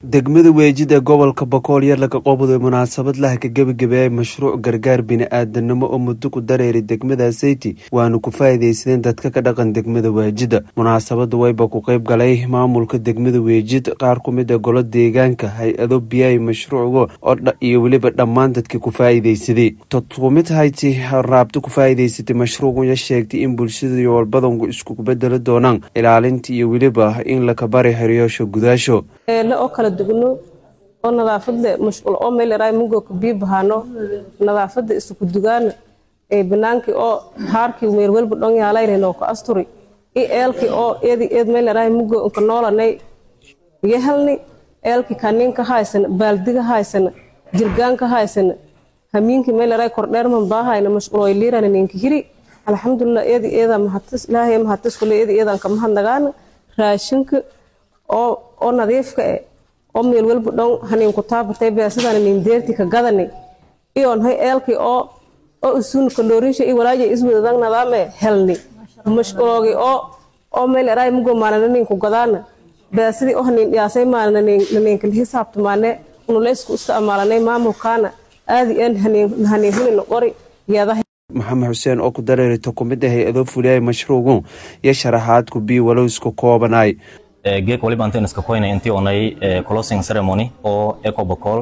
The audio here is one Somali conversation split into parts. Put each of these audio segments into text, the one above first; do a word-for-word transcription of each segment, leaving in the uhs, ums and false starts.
degmada weejida gobolka Bakool yar laga qabado munaasabad la ka gabagabeeyay mashruuc gargaar bini'aadanimo oo muddo ku dareeray degmada Sayti waana ku faa'iideysadeen dadka ka dhaqan degmada weejida munaasabada wayba ku qayb galay maamulka degmada weejid qaar ku mid ah golo deegaanka hay'ado biyay mashruuco oo iyo waliba dhammaan dadka ku faa'iideysaday dadkumid hayti raabto ku faa'iideysatay mashruucu ya sheegtay in bulshada iyo walbadanku isku bedelo doonaan ilaalinta iyo waliba in la ka bari xiriyoosho gudaasho la oo kala dugno oo nadaafada mashquul oo meel raay mugo ku biibahano nadaafada isku dugaan ee banaanki oo haarki meel walba dhon yaalayno ku asturi ee eelki oo eedi eed meel raay mugo ku noolanay yehelni eelki kaninka haysan baaldiga haysan jirgaanka haysan hamiinki meel raay kordheer man baahayna mashquul oo liirana ninki hiri alxamdulillah eedi eeda mahadis ilaahay mahadis kulli eedi eedan ka mahadnagaan raashinka oo oo nadiifka ah oo meel walba dhow hanin ku taabatay beesadana nin deerti ka gadani iyo hay eelki oo oo isuun kaloorisha iyo walaaje iswadadan nadaame helni mashqoogi oo oo meel raay mugo maana nin ku gadana beesadi oo hanin yaasay maana nin nin kal xisaabtamaane unu leesku isticmaalanay maamulkaana aadi aan hanin hanin hulin qori yada محمد حسين oo ku dareeray takumid ah hay'ado fuliyay mashruucu ya sharaxaad ku bi walow isku koobanay geek waliba anteen iska koynay intii oonay closing ceremony oo Eco Bakool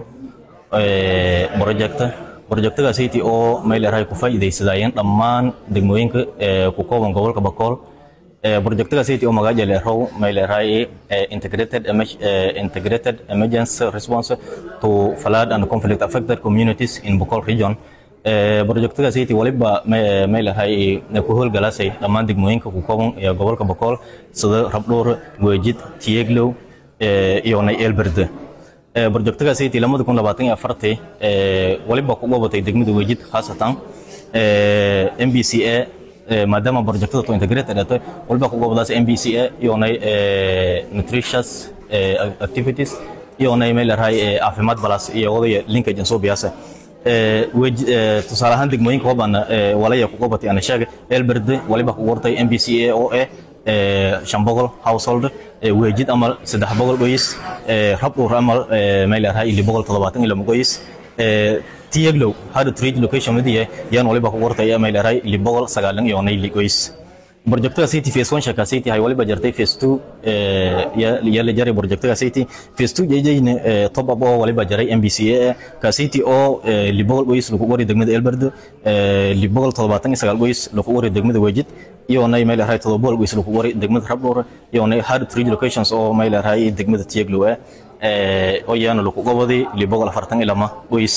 ee project projectga Sayti oo meel raay ku faa'iideysadayeen dhammaan degmooyinka ku kooban gobolka Bakool ee projectga Sayti oo magaca leeyahay meel raay integrated integrated emergency response to flood and conflict affected communities in Bakool region projectga Sayti waliba meel raay ku howlgalasay dhammaan degmooyinka ku kooban ee gobolka Bakool sida Rabdhoor Weejid Tieglow iyo Nay Elberde projectga Sayti lamada kun labaatan iyo afar ee waliba ku gobatay degmada Weejid khaasatan M B C A maadaama projectada to integrated ah waliba ku gobadaas M B C A iyo Nay nutritious activities iyo Nay meel raay caafimaad balas iyo wadaya linkage soo biyaasa ee tusaale ahaan degmooyinka hoban walaya ku gobatay ana sheegay Elberde waliba ku wartay M B C A oo ah shan boqol household weejid amal saddex boqol qoys Rabdhoor amal meel raay lix boqol toddobaatan iyo laba qoys Tieglow hada trade location madiye yaan waliba ku wartay meel raay lix boqol sagaal iyo lix qoys projectga Sayti phase one shaka Sayti hay waliba jartay phase two ya ya la jaray projectga Sayti phase two jeejayna top up oo waliba jaray M B C A ka Sayti oo lix boqol qoys lagu wari degmada Elberde lix boqol toddobaatan iyo sagaal qoys lagu wari degmada Weejid iyo Nay meel raay toddoba boqol qoys lagu wari degmada Rabdhoor iyo Nay hard three locations oo meel raay degmada Tieglow ee oo yaana lagu gobaday lix boqol afartan iyo laba qoys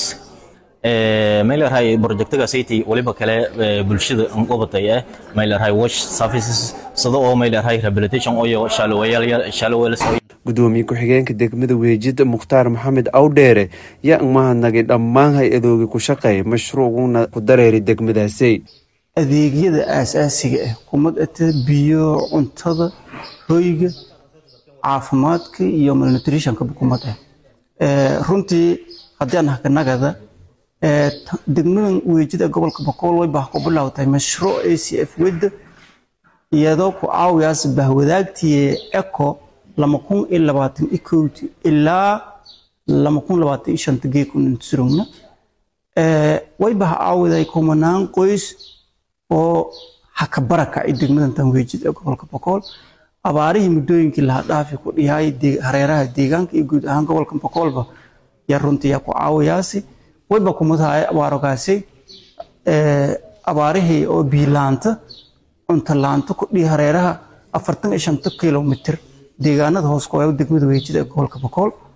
ee meel raay projectga Sayti waliba kale bulshada aan qobatay ee meel raay wash services sida oo meel raay rehabilitation oo shalawayal shalawayal gudoomiye ku xigeenka degmada Weejida Mukhtaar Maxamed Awdheere yaa mahadnaqay dhammaan hay'adooda ku shaqeeyay mashruucuna ku dareeray degmadaasay adeegyada aasaasiga ah kumadata biyo cuntada hoyga caafimaadka iyo malnutritionka bukumada ee runtii hadaan hakanagada ee degmadan Weejida gobolka Bakool way baa ku bilowday mashruuc A C F wada iyadoo ku caawiyay bahwadaagtii Eco laba kun iyo labaatan iyo kow ilaa laba kun iyo labaatan iyo shan geekun surugna ee way baa caawiday kumanaan qoys oo haka baraka ay degmadan tan Weejida gobolka Bakool abaarihi muddooyinkii la dhaafi ku dhiyay hareeraha deegaanka iyo guud ahaan gobolka Bakoolba ya runtii ku caawiyaasi wayba ku madahay abaaragaasi ee abaarihi oo biilaanta cunto laanta ku dhii hareeraha afartan iyo shan kiiloomitir deegaanada hoos ku ah degmada Weejida gobolka Bakool